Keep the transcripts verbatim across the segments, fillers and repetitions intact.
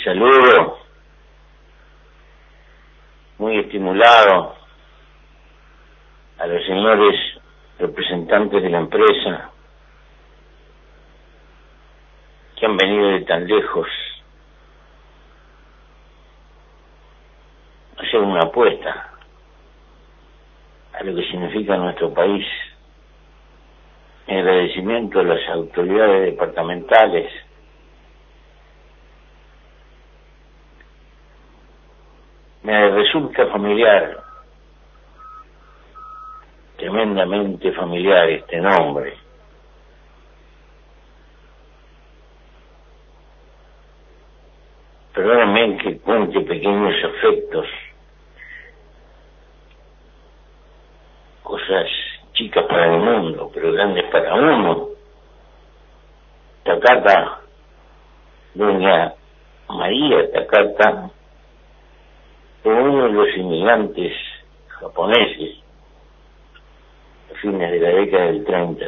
saludo, muy estimulado, a los señores representantes de la empresa que han venido de tan lejos a hacer una apuesta a lo que significa nuestro país, en agradecimiento a las autoridades departamentales, me resulta familiar, tremendamente familiar este nombre. Perdónenme que cuente pequeños efectos, cosas chicas para el mundo, pero grandes para uno. Takata, doña María Takata, fue uno de los inmigrantes japoneses a fines de la década del treinta,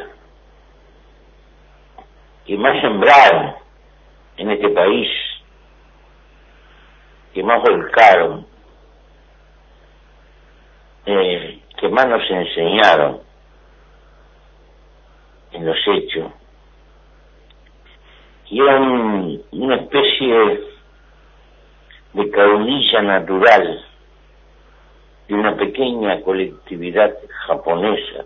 que más sembraron en este país, que más volcaron, eh, que más nos enseñaron en los hechos, y eran una especie de caudilla natural de una pequeña colectividad japonesa,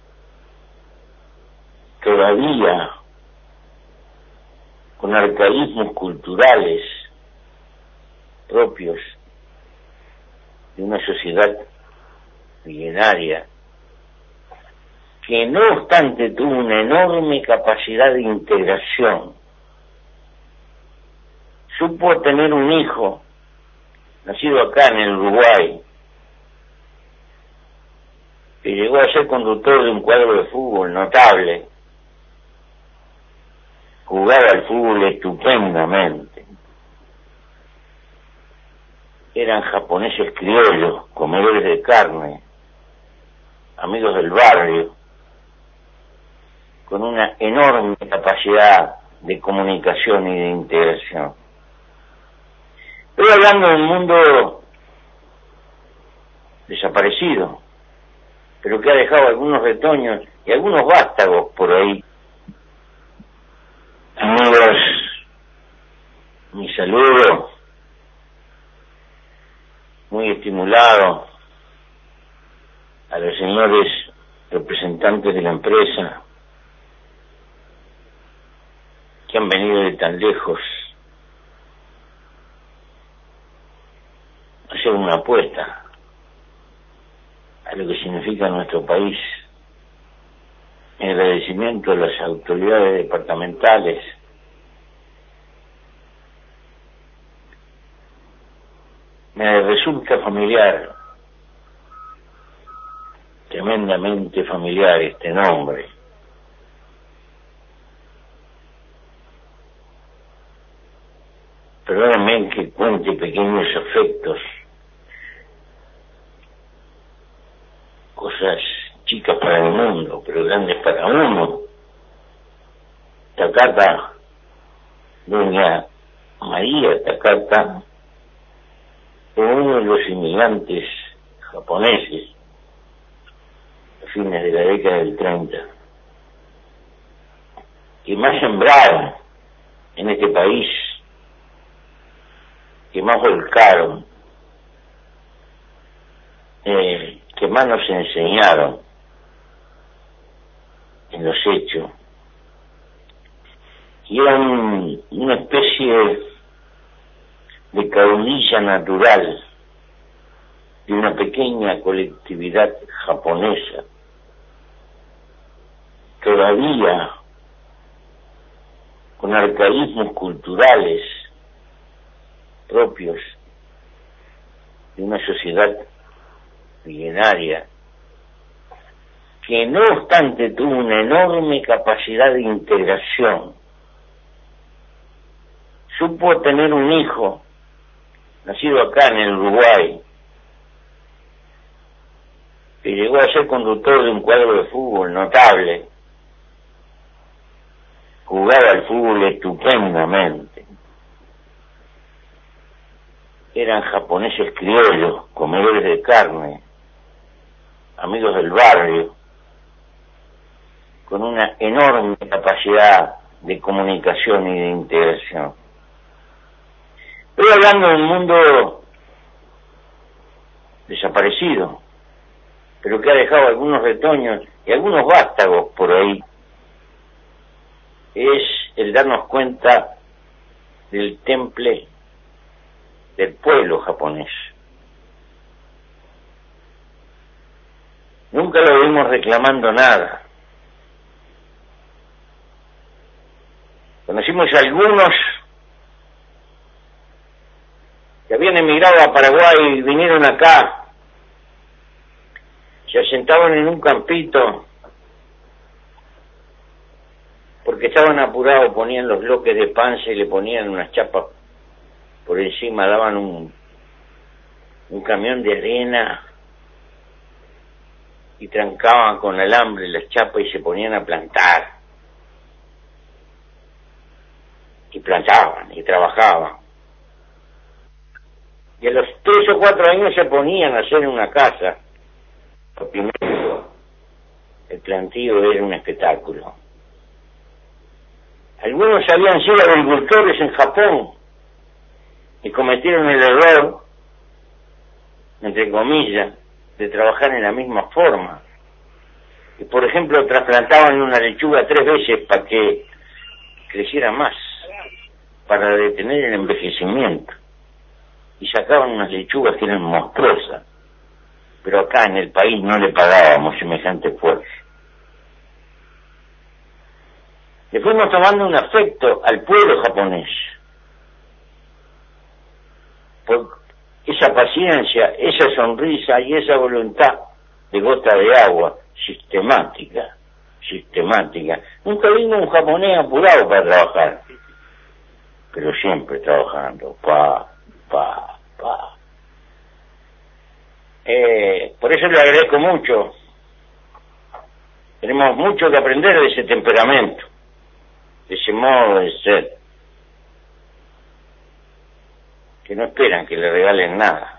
todavía con arcaísmos culturales propios de una sociedad milenaria, que no obstante tuvo una enorme capacidad de integración. Supo tener un hijo nacido acá en el Uruguay, que llegó a ser conductor de un cuadro de fútbol notable, jugaba al fútbol estupendamente. Eran japoneses criollos, comedores de carne, amigos del barrio, con una enorme capacidad de comunicación y de integración. Estoy hablando de un mundo desaparecido, pero que ha dejado algunos retoños y algunos vástagos por ahí. Amigos, mi saludo, muy estimulado, a los señores representantes de la empresa que han venido de tan lejos a hacer una apuesta a lo que significa nuestro país, en agradecimiento a las autoridades departamentales, me resulta familiar, tremendamente familiar este nombre. Perdónenme que cuente pequeños efectos, cosas chicas para el mundo, pero grandes para uno. Takata, doña María Takata, fue uno de los inmigrantes japoneses a fines de la década del treinta, que más sembraron en este país, que más volcaron, eh, que más nos enseñaron en los hechos, y eran una especie de caudilla natural de una pequeña colectividad japonesa, todavía con arcaísmos culturales propios de una sociedad milenaria, que no obstante tuvo una enorme capacidad de integración. Supo tener un hijo nacido acá en el Uruguay, que llegó a ser conductor de un cuadro de fútbol notable, jugaba al fútbol estupendamente. eran japoneses criollos, comedores de carne, amigos del barrio, con una enorme capacidad de comunicación y de integración. Estoy hablando de un mundo desaparecido, pero que ha dejado algunos retoños y algunos vástagos por ahí. Es el darnos cuenta del temple del pueblo japonés. Nunca lo vimos reclamando nada. Conocimos a algunos que habían emigrado a Paraguay y vinieron acá, se asentaban en un campito porque estaban apurados, ponían los bloques de panza y le ponían unas chapas por encima, daban un, un camión de arena y trancaban con alambre las chapas y se ponían a plantar. Y plantaban y trabajaban. Y a los tres o cuatro años se ponían a hacer una casa. Lo primero, el plantío era un espectáculo. Algunos habían sido agricultores en Japón y cometieron el error, entre comillas, de trabajar en la misma forma. Y por ejemplo, trasplantaban una lechuga tres veces para que creciera más, para detener el envejecimiento. Y sacaban unas lechugas que eran monstruosas, pero acá en el país no le pagábamos semejante esfuerzo. Le fuimos tomando un afecto al pueblo japonés, por esa paciencia, esa sonrisa y esa voluntad de gota de agua, sistemática, sistemática. Nunca vimos un japonés apurado para trabajar, pero siempre trabajando, pa, pa, pa. Eh, por eso le agradezco mucho. Tenemos mucho que aprender de ese temperamento, de ese modo de ser, que no esperan que le regalen nada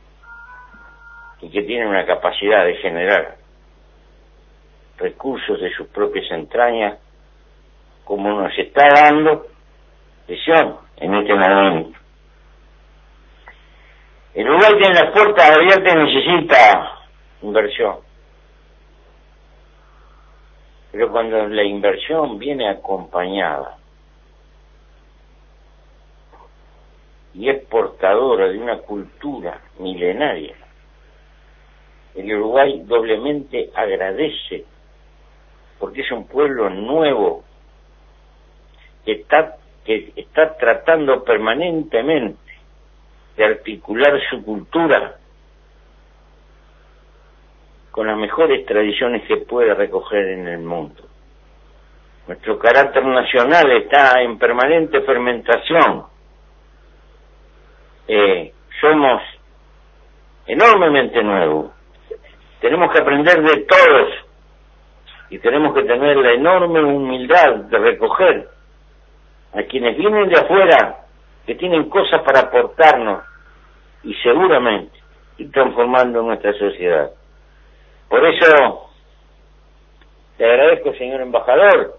y que tienen una capacidad de generar recursos de sus propias entrañas, como nos está dando lección en este momento. El Uruguay tiene las puertas abiertas y necesita inversión. Pero cuando la inversión viene acompañada y es portadora de una cultura milenaria, el Uruguay doblemente agradece, porque es un pueblo nuevo que está, que está tratando permanentemente de articular su cultura con las mejores tradiciones que puede recoger en el mundo. Nuestro carácter nacional está en permanente fermentación. Eh, somos enormemente nuevos. Tenemos que aprender de todos y tenemos que tener la enorme humildad de recoger a quienes vienen de afuera, que tienen cosas para aportarnos y seguramente ir transformando nuestra sociedad. Por eso le agradezco, señor embajador,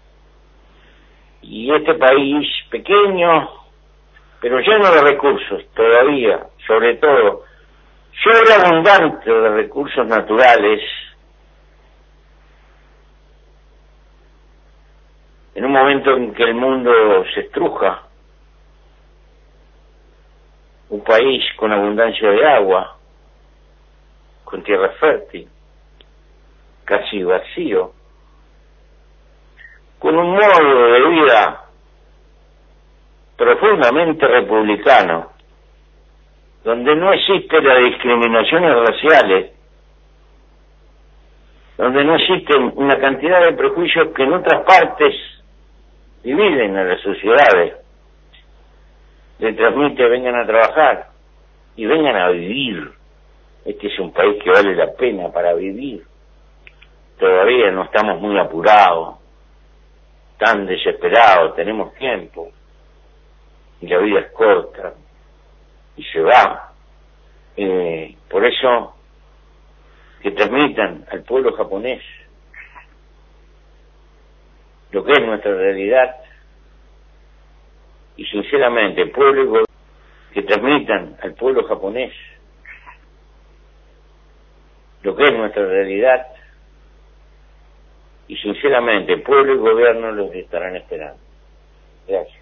y este país pequeño, pero lleno de recursos todavía, sobre todo, sobreabundante de recursos naturales, en un momento en que el mundo se estruja, un país con abundancia de agua, con tierra fértil, casi vacío, con un modo de vida profundamente republicano, donde no existe la discriminaciones raciales, donde no existen una cantidad de prejuicios que en otras partes dividen a las sociedades. Le transmite: vengan a trabajar y vengan a vivir. Este es un país que vale la pena para vivir. Todavía no estamos muy apurados, tan desesperados, tenemos tiempo y la vida es corta y se va. Eh, por eso, que transmitan al pueblo japonés lo que es nuestra realidad, y sinceramente, el pueblo y gobierno, que transmitan al pueblo japonés lo que es nuestra realidad, y sinceramente, el pueblo y gobierno los estarán esperando. Gracias.